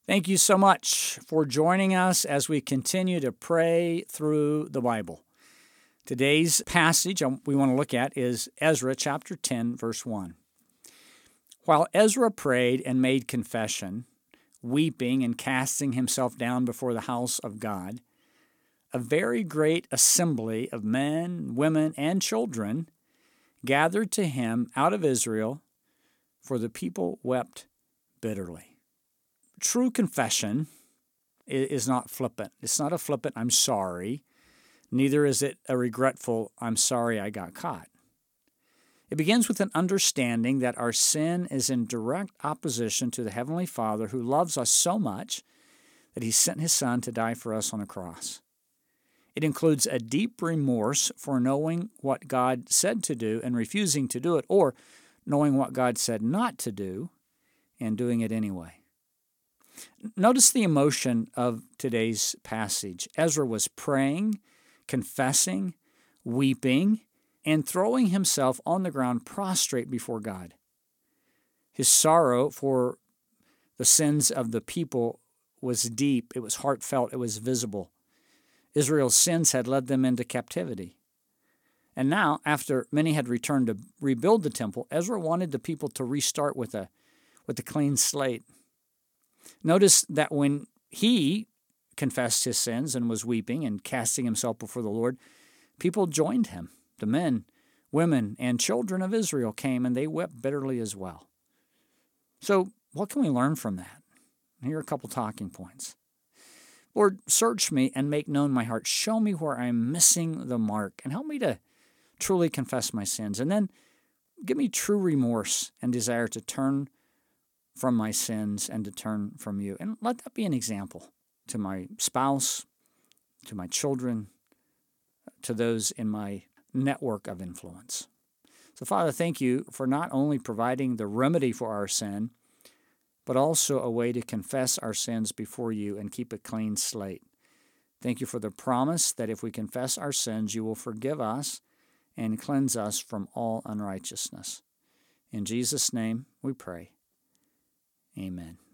Thank you so much for joining us as we continue to pray through the Bible. Today's passage we want to look at is Ezra chapter 10, verse 1. While Ezra prayed and made confession, weeping and casting himself down before the house of God, a very great assembly of men, women, and children gathered to him out of Israel, for the people wept bitterly. True confession is not flippant. It's not a flippant, I'm sorry. Neither is it a regretful, I'm sorry I got caught. It begins with an understanding that our sin is in direct opposition to the Heavenly Father who loves us so much that He sent His Son to die for us on a cross. It includes a deep remorse for knowing what God said to do and refusing to do it, or knowing what God said not to do and doing it anyway. Notice the emotion of today's passage. Ezra was praying, confessing, weeping, and throwing himself on the ground prostrate before God. His sorrow for the sins of the people was deep, it was heartfelt, it was visible. Israel's sins had led them into captivity. And now, after many had returned to rebuild the temple, Ezra wanted the people to restart with a clean slate. Notice that when he confessed his sins and was weeping and casting himself before the Lord, people joined him. The men, women, and children of Israel came, and they wept bitterly as well. So what can we learn from that? Here are a couple talking points. Lord, search me and make known my heart. Show me where I'm missing the mark, and help me to truly confess my sins. And then give me true remorse and desire to turn from my sins and to turn from you. And let that be an example to my spouse, to my children, to those in my network of influence. So, Father, thank you for not only providing the remedy for our sin, but also a way to confess our sins before you and keep a clean slate. Thank you for the promise that if we confess our sins, you will forgive us and cleanse us from all unrighteousness. In Jesus' name we pray. Amen.